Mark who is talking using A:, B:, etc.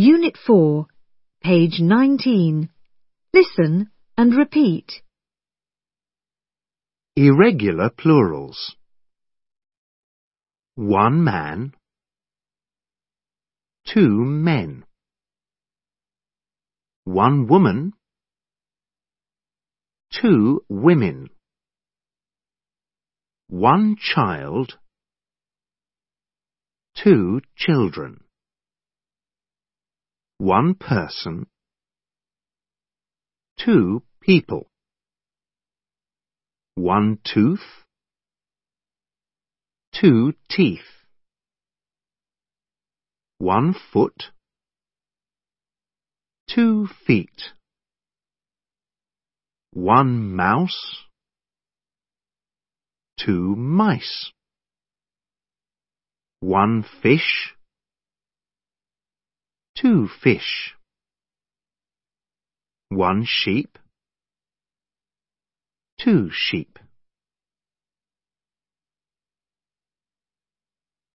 A: Unit 4, page 19. Listen and repeat.
B: Irregular plurals. 1 man, 2 men. 1 woman, 2 women. 1 child, 2 children. 1 person, 2 people. 1 tooth, 2 teeth. 1 foot, 2 feet. 1 mouse, 2 mice. 1 fish, 2 fish. 1 sheep, 2 sheep.